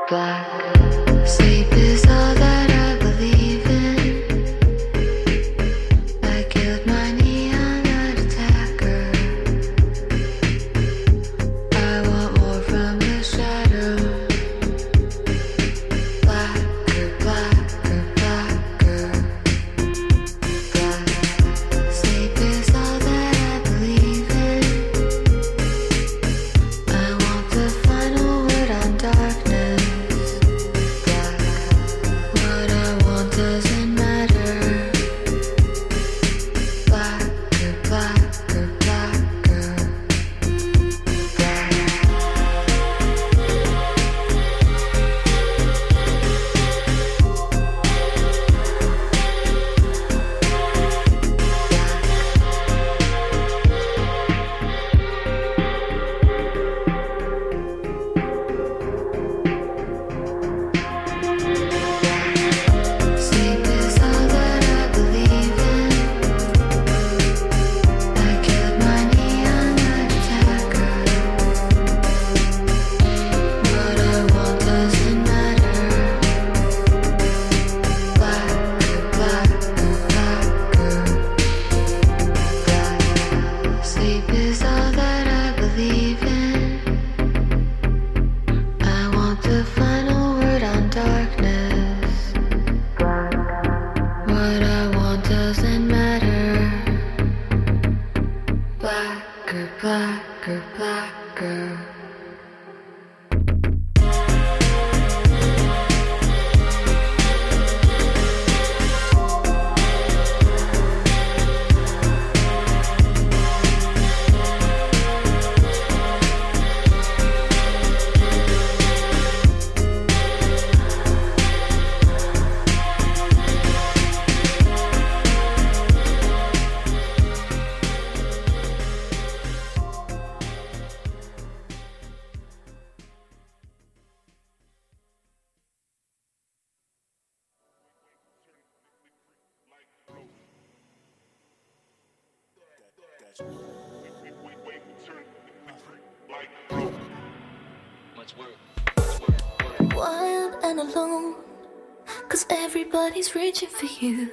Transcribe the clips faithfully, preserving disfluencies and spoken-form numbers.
Wild and alone, 'cause everybody's reaching for you.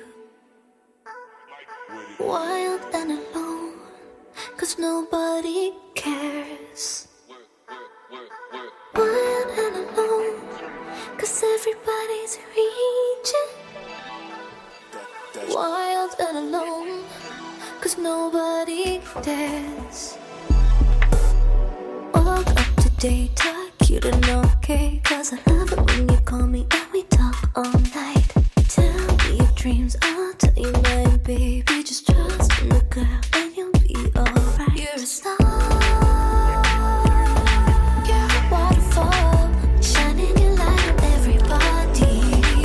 Wild and alone, 'cause nobody cares. Wild and alone, 'cause everybody's reaching. Wild and alone, 'cause nobody dares. Walk up to data, cute and okay, 'cause I love it when you call me and we talk all night. Tell me your dreams, I'll tell you mine, baby. Just trust in the girl and you'll be alright. You're a star, you're a waterfall, shining your light on everybody.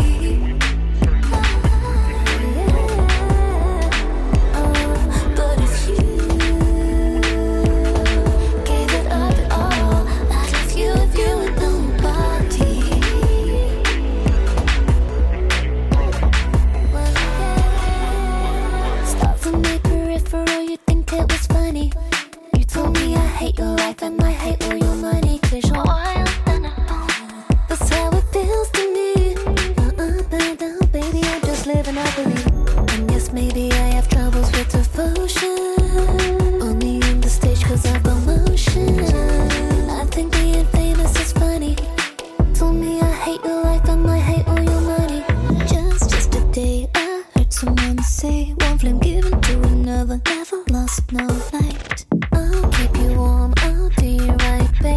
Hate your life and I hate all your money, 'cause you're wild and alone. That's how it feels to me. Uh-uh, baby, I'm just living happily. And yes, maybe I have troubles with devotion. Only on the stage 'cause I've got motion. I think being famous is funny. Told me I hate your life and I hate all your money. Just yesterday I heard someone say, one flame given to another, never lost no light. I'll keep you warm, I'll do you right, baby.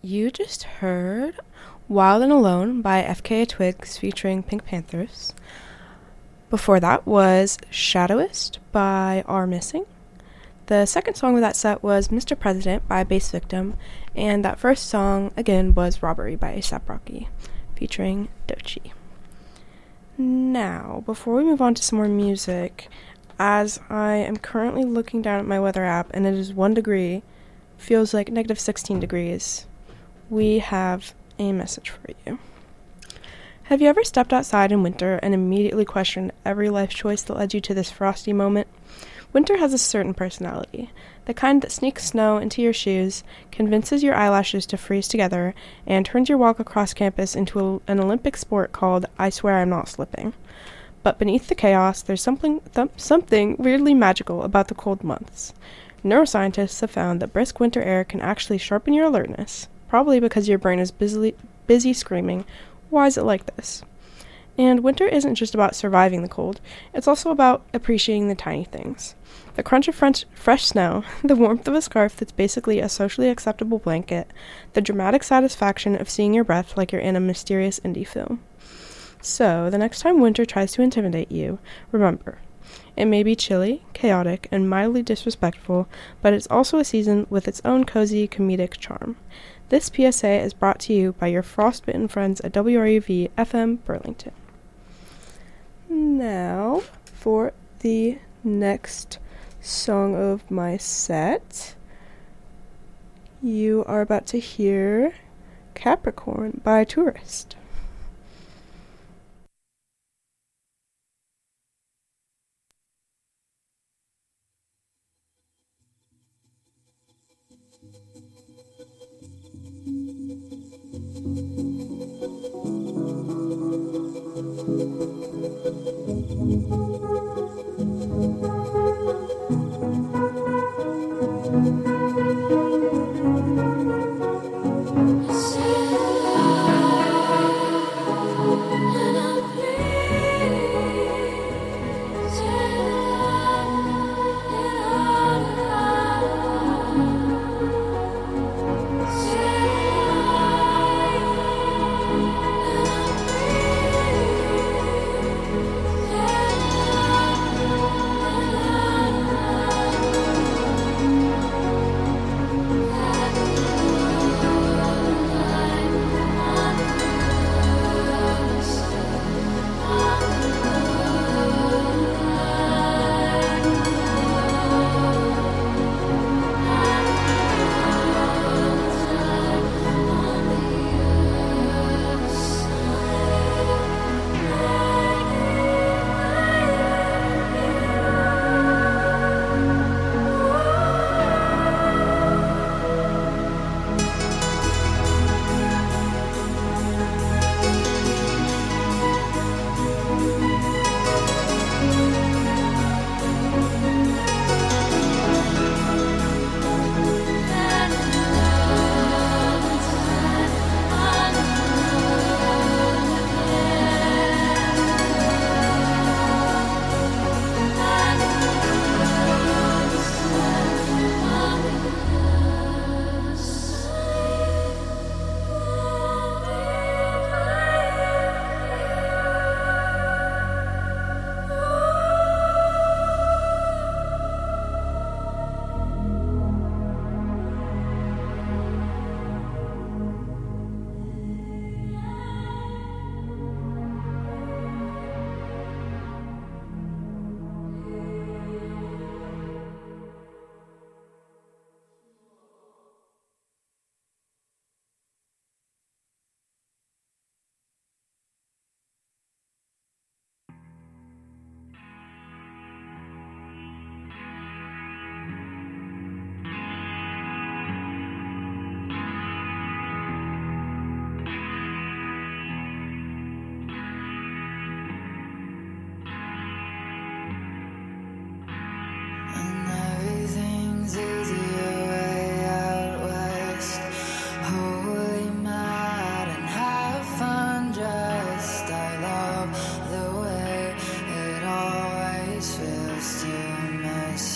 You just heard Wild and Alone by F K A Twigs featuring Pink Panthers. Before that was Shadowist by R Missing. The second song of that set was Mister President by Bass Victim, and that first song, again, was Robbery by A$AP Rocky, featuring Doechii. Now, before we move on to some more music, as I am currently looking down at my weather app, and it is one degree, feels like negative sixteen degrees, we have a message for you. Have you ever stepped outside in winter and immediately questioned every life choice that led you to this frosty moment? Winter has a certain personality, the kind that sneaks snow into your shoes, convinces your eyelashes to freeze together, and turns your walk across campus into a, an Olympic sport called I Swear I'm Not Slipping. But beneath the chaos, there's something, th- something weirdly magical about the cold months. Neuroscientists have found that brisk winter air can actually sharpen your alertness, probably because your brain is busy, busy screaming, "Why is it like this?" And winter isn't just about surviving the cold, it's also about appreciating the tiny things. The crunch of French, fresh snow, the warmth of a scarf that's basically a socially acceptable blanket, the dramatic satisfaction of seeing your breath like you're in a mysterious indie film. So, the next time winter tries to intimidate you, remember, it may be chilly, chaotic, and mildly disrespectful, but it's also a season with its own cozy, comedic charm. This P S A is brought to you by your frostbitten friends at W R U V F M Burlington. Now, for the next song of my set, you are about to hear Capricorn by Tourist.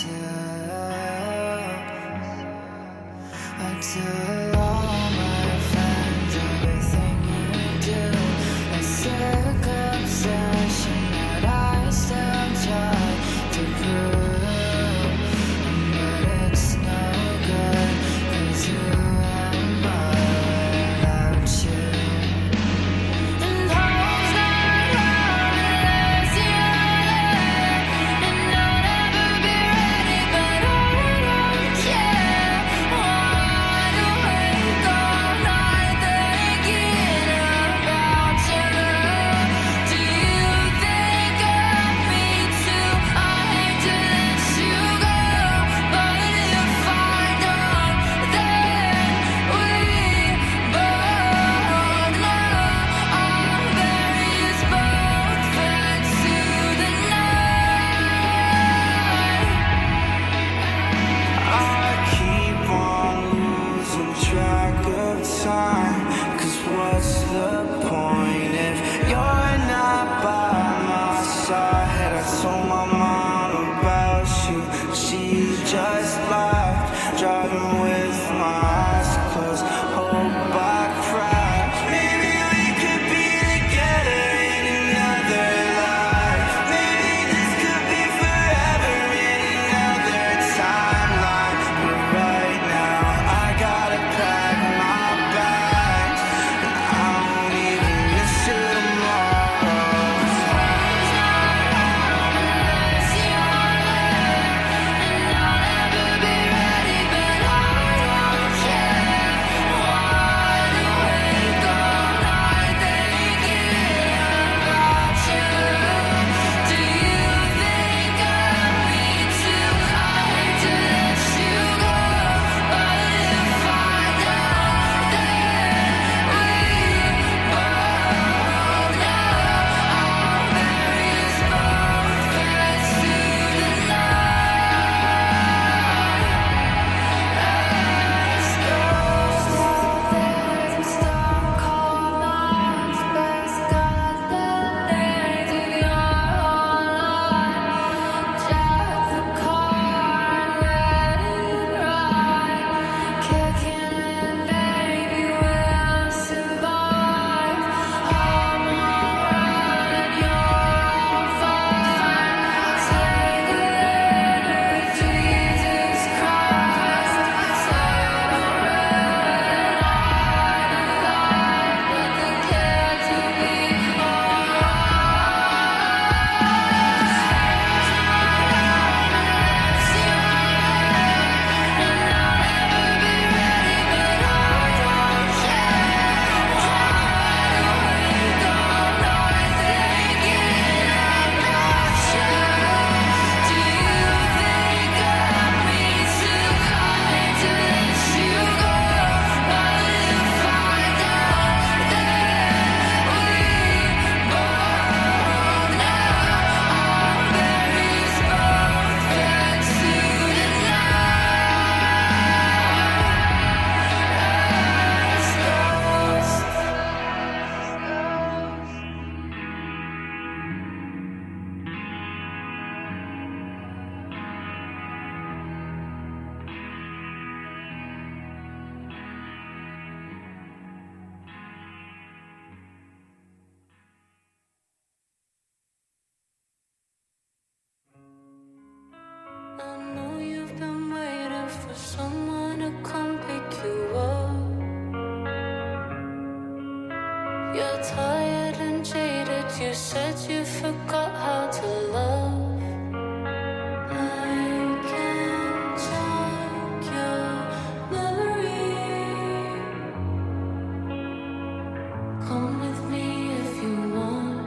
Till all my said you forgot how to love. I can take your memory. Come with me if you want.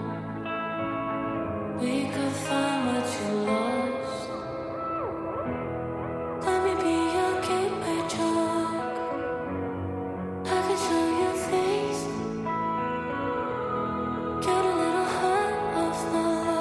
We could find what you lost. Let me be your gateway drug. I can show you things. Get a little high off my love.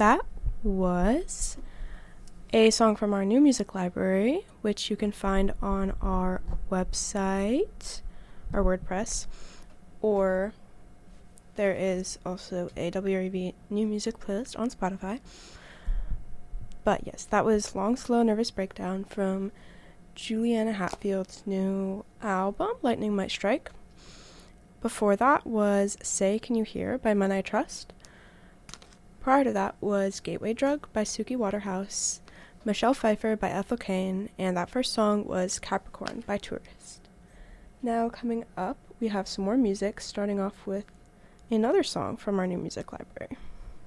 that was a song from our new music library, which you can find on our website, our WordPress, or there is also a W R E V new music playlist on Spotify. But yes, that was Long, Slow, Nervous Breakdown from Juliana Hatfield's new album, Lightning Might Strike. Before that was Say Can You Hear by Men I Trust. Prior to that was Gateway Drug by Suki Waterhouse, Michelle Pfeiffer by Ethel Cain, and that first song was Capricorn by Tourist. Now coming up, we have some more music, starting off with another song from our new music library.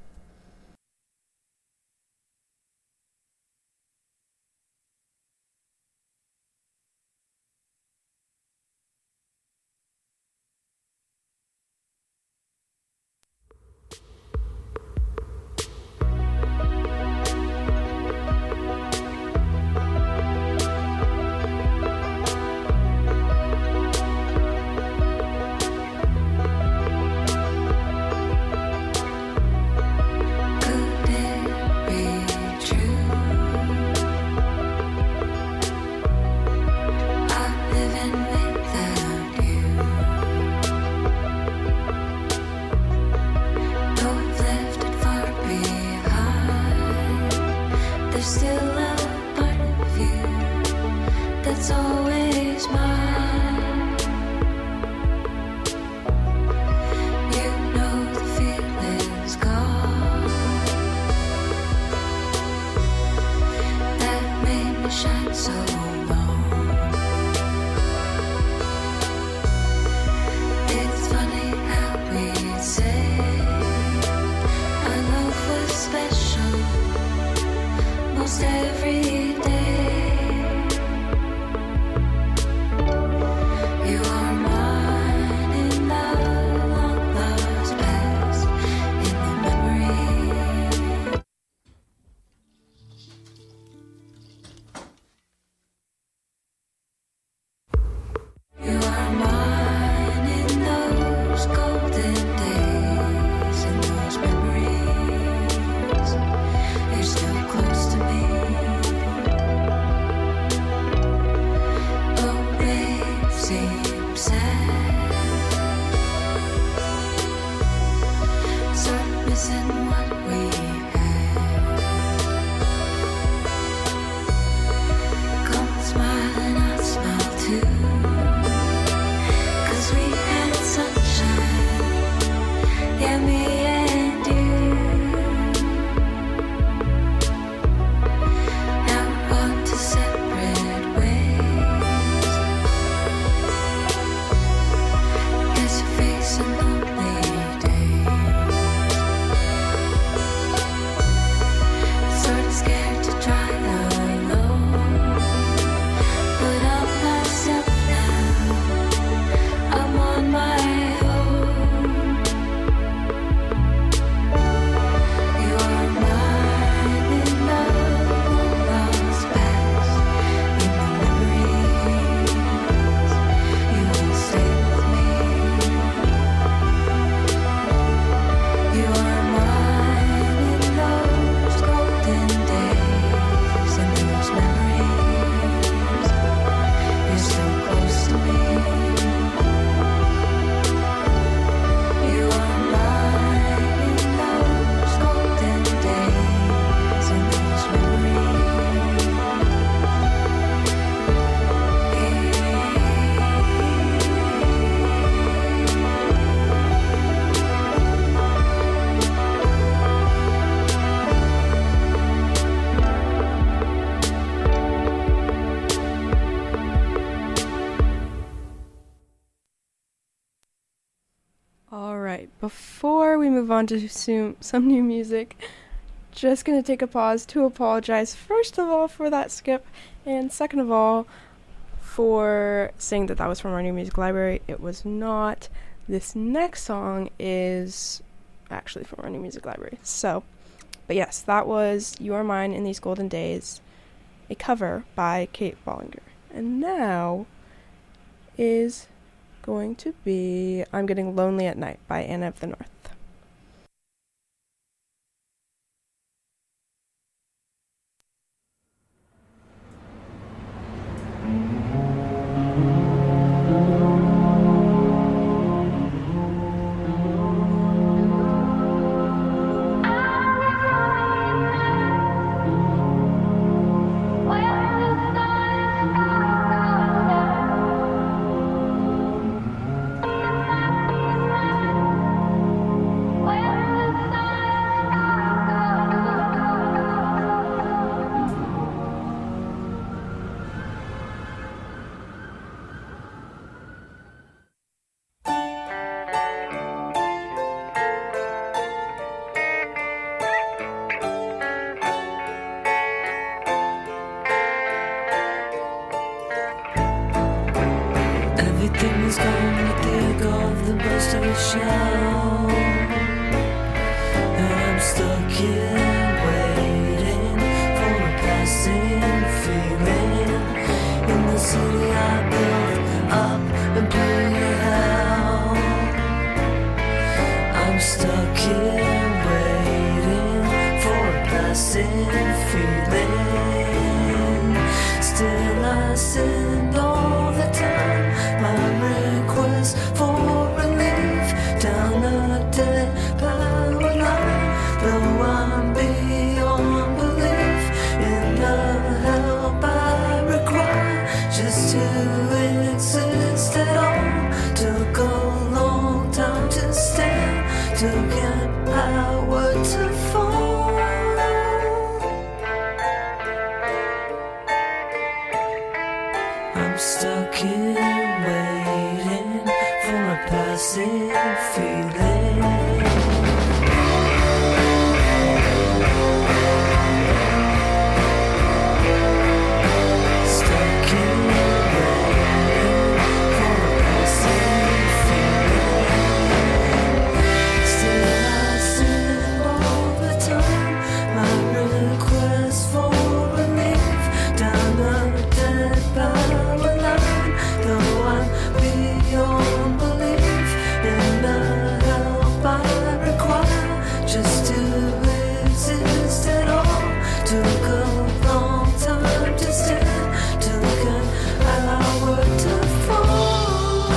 Before we move on to some, some new music, just going to take a pause to apologize, first of all, for that skip, and second of all, for saying that that was from our new music library. It was not. This next song is actually from our new music library. So, but yes, that was You Are Mine in These Golden Days, a cover by Kate Bollinger. And now is going to be I'm Getting Lonely at Night by Anna of the North. has come with the echo of the burst of a shell. And I'm stuck here waiting for a passing feeling in the city I built up and blew to hell. I'm stuck here waiting for a passing feeling. Still I send all the time my request for relief down the dead power line. Though I'm beyond belief in the help I require just to exist at all. Took a long time to stand, took an hour to fall. I'm stuck here waiting for a passing feeling. Stuck here waiting for a passing feeling. Still I send all the time my request for relief down the dead power line. Though I'm beyond belief in the help I require just to exist at all. Took a long time to stand, took an hour to fall.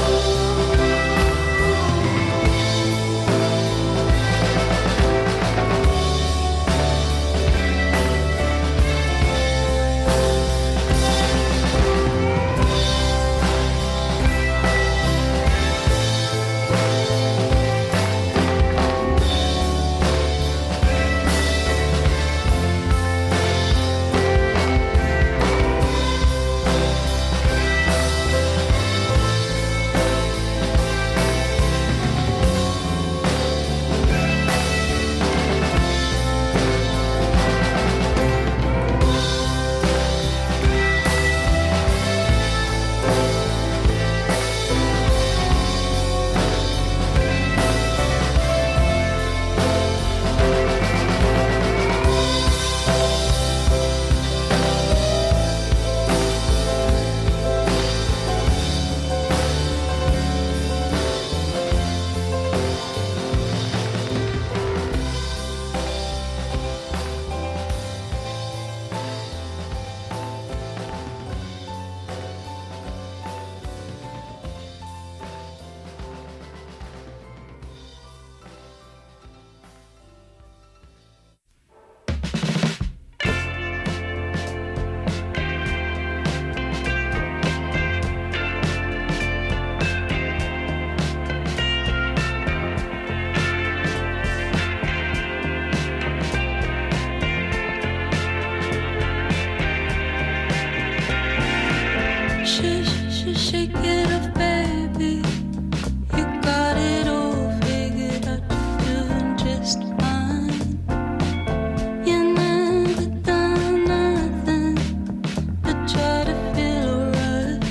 Shh, shh, shake it off, baby. You got it all figured out. You're doing just fine. You never done nothing but try to feel alright.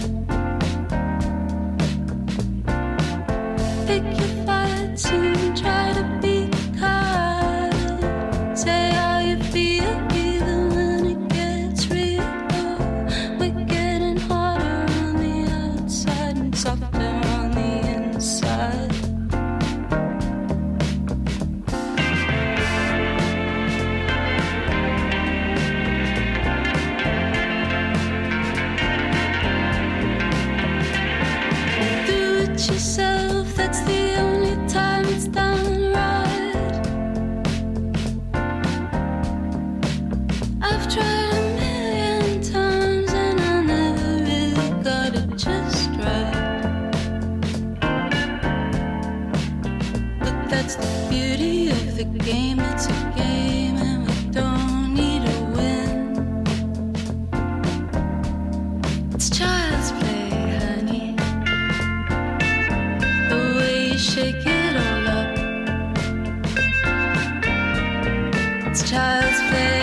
Pick your fights and try to be kind. Say how you feel even when it gets real. We're getting harder on the outside and softer on the inside. Do it yourself, that's the only time it's done right. I've tried a million times and I never really got it just right. But that's the beauty of the game, it's a game and we don't need a win. It's child's play, honey. The way you shake it all up. It's child's play.